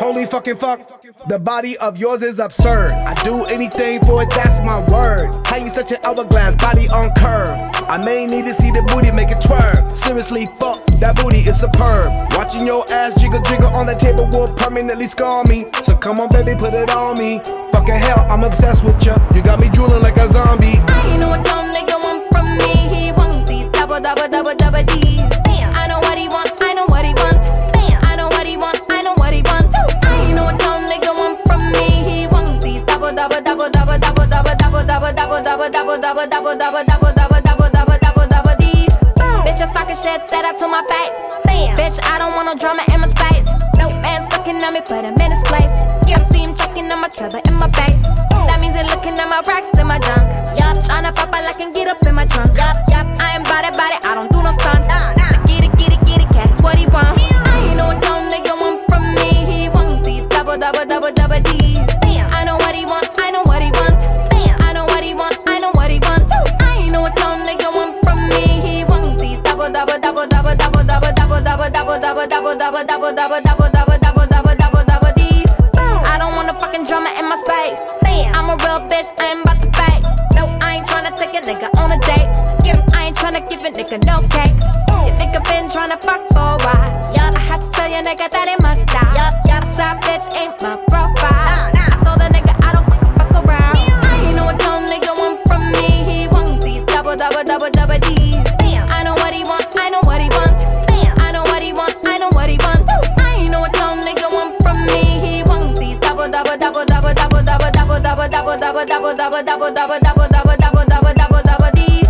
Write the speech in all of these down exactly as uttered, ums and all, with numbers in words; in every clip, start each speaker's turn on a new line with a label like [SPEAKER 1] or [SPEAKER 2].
[SPEAKER 1] Holy fucking fuck, the body of yours is absurd. I do anything for it, that's my word. How you such an hourglass, body on curve? I may need to see the booty make it twerk. Seriously, fuck, that booty is superb. Watching your ass jiggle jiggle on that table will permanently scar me. So come on baby, put it on me. Fucking hell, I'm obsessed with you. You got me drooling like a zombie.
[SPEAKER 2] I know what dumb nigga want from me. He wants these double, double, double, double D's. I know what he want, I know what he want. I know what he want, I know what he want. I know what dumb nigga want from me. He wants these double, double, double, double, double, double, double, double, double, double, double, double, double, double, double, double, double, double, double, double D's. Bitch, your stalking shit set up to my face. Bitch, I don't want no drama in my space. Man's looking at me, put him in his place. I see him checking on my trouble in my base. That means they're looking at my racks in my junk. Tryna pop out like I can get up in my trunk. I ain't bout it, bout it, I don't do no stunts. Get it, get it, get it, catch what he want. I know what dumb nigga want from me. He wants these double, double, double, double D's. I know what he want, I know what he want. I know what he want, I know what he want. I know what dumb nigga want from me. He wants these double, double, double, double, double, double, double, double, double, double, double, double, double, double, double, double, double, double, double, double D's. I don't want no fucking drama in my space. I'm a real bitch, I ain't about to fake. I ain't tryna take a nigga on a date. I ain't tryna give a nigga no cake. Your nigga been tryna fuck for a while. I had to tell your nigga that it must stop. A side bitch ain't my profile. I told the nigga I don't fuck, fuck around. I know what dumb nigga want from me. He wants these double, double, double, double D's. I know what he want, I know what he want. I know what he want, I know what he want. I know what dumb nigga want from me. He wants these double, double, double, double, double, double, double, double, double, double, double, double, double, double, double, double, double, double, double, double D's.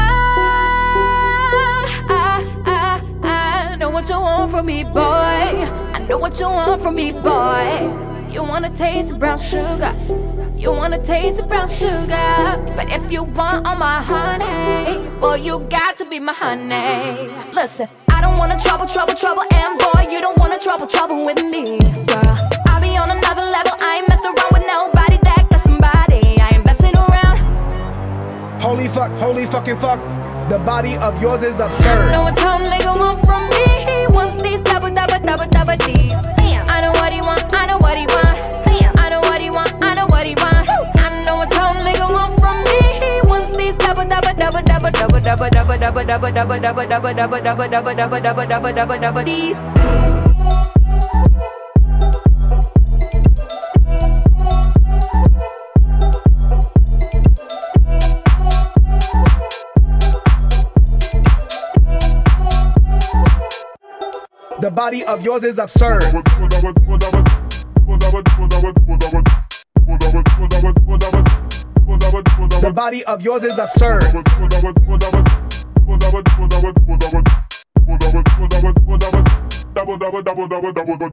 [SPEAKER 2] I, I, I, I know what you want from me, boy. I know what you want from me, boy. You wanna taste the brown sugar. You wanna taste the brown sugar. But if you want all my honey, boy, you got to be my honey. Listen, I don't wanna trouble, trouble, trouble, and boy, you don't wanna trouble, trouble with me, girl. I'll be on another level. I ain't mess around with nobody that got somebody. I ain't messing around.
[SPEAKER 1] Holy fuck, holy fucking fuck, the body of yours is absurd.
[SPEAKER 2] I know what dumb nigga want from me. He wants these double, double, double, double D's. I know what he want, I know what he want. I know what he want, I know what he want. I know what dumb nigga want from me. He wants these double, double, double, double, double, double, double, double, double, double, double, double, double, double, double, double, double, double, double, double D's.
[SPEAKER 1] The body of yours is absurd. The body of yours is absurd.
[SPEAKER 3] Double, double, double, double, double, double.